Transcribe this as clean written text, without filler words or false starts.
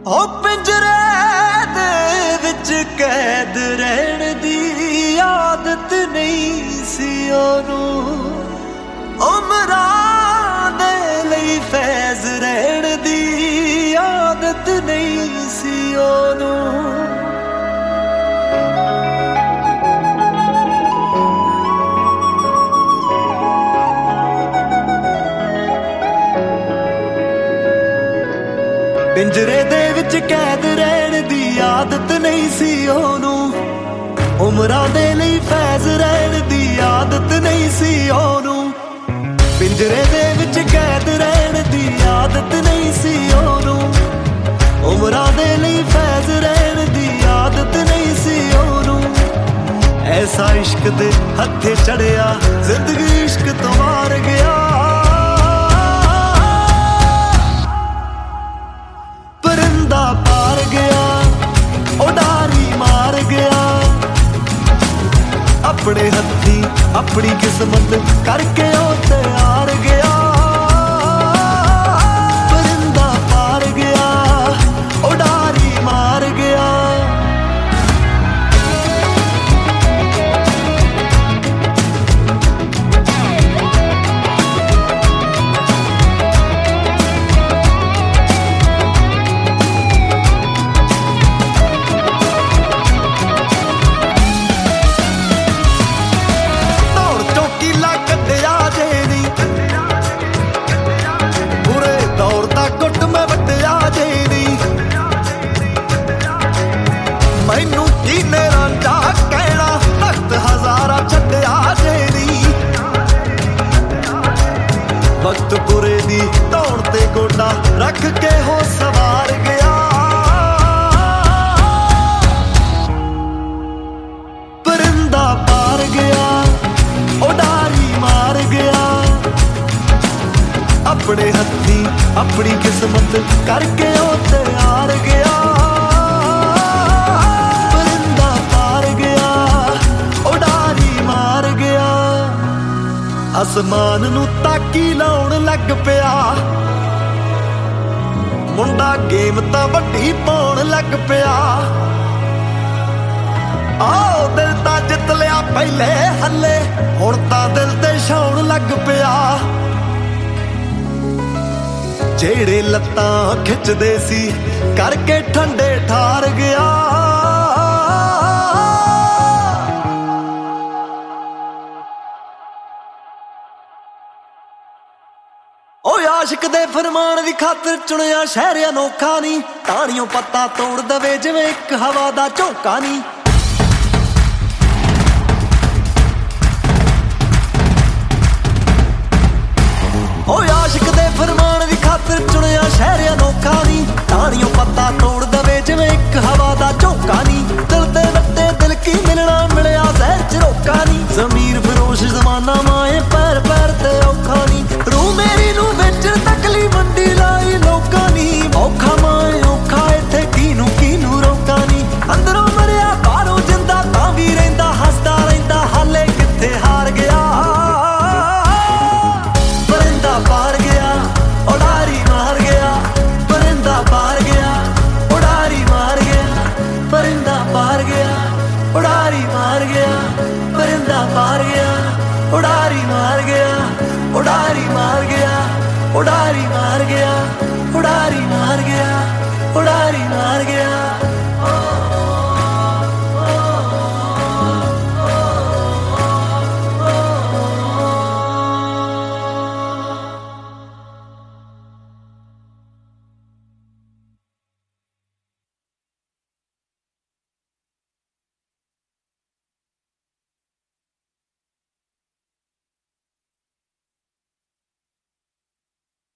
ਹੋ ਪਿੰਜਰੇ ਦੇ ਵਿੱਚ ਕੈਦ ਰਹਿਣ ਦੀ ਆਦਤ ਨਹੀਂ ਸੀ ਉਹਨੂੰ, ਉਮਰਾਂ ਦੇ ਲਈ ਫੈਜ਼ ਰਹਿਣ ਦੀ ਆਦਤ ਨਹੀਂ ਸੀ ਉਹਨੂੰ। ਪਿੰਜਰੇ ਦੇ ਵਿੱਚ ਕੈਦ ਰਹਿਣ ਦੀ ਆਦਤ ਨਹੀਂ ਸੀ ਉਹਨੂੰ, ਉਮਰਾਂ ਦੇ ਲਈ ਫੈਜ਼ ਰਹਿਣ ਦੀ ਆਦਤ ਨਹੀਂ ਸੀ ਉਹਨੂੰ। ਪਿੰਜਰੇ ਦੇ ਵਿੱਚ ਕੈਦ ਰਹਿਣ ਦੀ ਆਦਤ ਨਹੀਂ ਸੀ ਉਹਨੂੰ, ਉਮਰਾਂ ਦੇ ਲਈ ਫੈਜ਼ ਰਹਿਣ ਦੀ ਆਦਤ ਨਹੀਂ ਸੀ ਉਹਨੂੰ। ਐਸਾ ਇਸ਼ਕ ਦੇ ਹੱਥੇ ਚੜਿਆ ਜ਼ਿੰਦਗੀ ਇਸ਼ਕ ਤੋਂ ਮਾਰ ਗਿਆ, ਪਰਿੰਦਾ ਪਾਰ ਗਿਆ, ਉਡਾਰੀ ਮਾਰ ਗਿਆ। ਆਪਣੇ ਹੱਥੀਂ ਆਪਣੀ ਕਿਸਮਤ ਕਰਕੇ ਉਹ ਤਿਆਰ ਗਿਆ, ਪਰਿੰਦਾ ਪਾਰ ਗਿਆ, ਉਡਾਰੀ ਮਾਰ ਗਿਆ। ਮੈਨੂੰ ਕੀਨੇ ਰਾਂਝਾ ਕਹਿਣਾ, ਤਖਤ ਹਜ਼ਾਰਾਂ ਛੱਡਿਆ ਜੇਰੀ। ਵਕਤ ਪੁਰੇ ਦੀ ਦੌੜ ਤੇ ਗੋਡਾ ਰੱਖ ਕੇ ਹੋ ਸਵਾਰ ਗਿਆ, ਪਰਿੰਦਾ ਪਾਰ ਗਿਆ, ਉਡਾਰੀ ਮਾਰ ਗਿਆ। ਆਪਣੇ ਹੱਥੀਂ ਆਪਣੀ ਕਿਸਮਤ ਕਰਕੇ ਉਹ ਤਿਆਰ ਗਿਆ, ਅਸਮਾਨ ਨੂੰ ਤਾਕੀ ਲਾਉਣ ਲੱਗ ਪਿਆ ਮੁੰਡਾ, ਗੇਮ ਤਾਂ ਵੱਡੀ ਪਾਉਣ ਲੱਗ ਪਿਆ। ਆਹ ਦਿਲ ਤਾਂ ਜਿੱਤ ਲਿਆ ਪਹਿਲੇ ਹੱਲੇ, ਹੁਣ ਤਾਂ ਦਿਲ ਤੇ ਛਾਉਣ ਲੱਗ ਪਿਆ। ਜਿਹੜੇ ਲੱਤਾਂ ਖਿੱਚਦੇ ਸੀ ਕਰਕੇ ਠੰਡੇ ਠਾਰ ਗਿਆ, ਓਏ ਆਸ਼ਿਕ ਦੇ ਫਰਮਾਨ ਦੀ ਖਾਤਰ ਚੁਣਿਆ ਸ਼ਹਿਰ ਅਨੋਖਾ ਨੀ, ਟਾਹਣੀਓ ਪੱਤਾ ਤੋੜ ਦਵੇ ਜਿਵੇਂ ਇੱਕ ਹਵਾ ਦਾ ਝੋਂਕਾ ਨੀ। ਓਏ ਆਸ਼ਿਕ ਦੇ ਫਰਮਾਨ ਦੀ ਖਾਤਰ ਚੁਣਿਆ ਸ਼ਹਿਰ ਅਨੋਖਾ ਨੀ, ਟਾਹਣੀਓ ਪੱਤਾ ਤੋੜ ਦਵੇ ਜਿਵੇਂ ਇੱਕ ਹਵਾ ਦਾ ਝੋਂਕਾ ਨੀ। ਦਿਲ ਤੇ ਵੱਟੇ ਦਿਲ ਕੀ ਮਿਲਣਾ, ਮਿਲਿਆ ਜ਼ਹਿਰ ਚ ਰੋਕਾ ਨੀ। ਜ਼ਮੀਰ ਫਰੋਸ਼ ਜ਼ਮਾਨਾ ਮਾਏ ਪੈਰ ਪੈਰ ਤੇ ਔਖਾ ਨੀ, ਰੂਹ ਮੇਰੀ ਨੂੰ ਵੇਚਣ ਤਕਲੀ ਮੰਡੀ ਲਾਈ ਲੋਕਾਂ ਨੀ। ਔਖਾ ਮਾਏ ਔਖਾ ਇੱਥੇ ਕਿਹਨੂੰ ਕਿਹਨੂੰ ਰੋਕਾਂ ਨੀ, ਅੰਦਰੋਂ ਮਰਿਆ ਬਾਹਰੋਂ ਜਿੰਦਾ ਤਾਂ ਵੀ ਰਹਿੰਦਾ ਹੱਸਦਾ ਰਹਿੰਦਾ, ਹਾਲੇ ਕਿੱਥੇ ਹਾਰ ਗਿਆ। ਪਰਿੰਦਾ ਪਾਰ ਗਿਆ, ਉਡਾਰੀ ਮਾਰ ਗਿਆ, ਪਰਿੰਦਾ ਪਾਰ ਗਿਆ, ਉਡਾਰੀ ਮਾਰ ਗਿਆ। ਪਰਿੰਦਾ ਪਾਰ ਗਿਆ, ਉਡਾਰੀ ਮਾਰ ਗਿਆ, ਪਰਿੰਦਾ ਪਾਰ ਗਿਆ, ਉਡਾਰੀ ਮਾਰ ਗਿਆ, ਉਡਾਰੀ ਮਾਰ ਗਿਆ, ਉਡਾਰੀ ਮਾਰ ਗਿਆ, ਉਡਾਰੀ।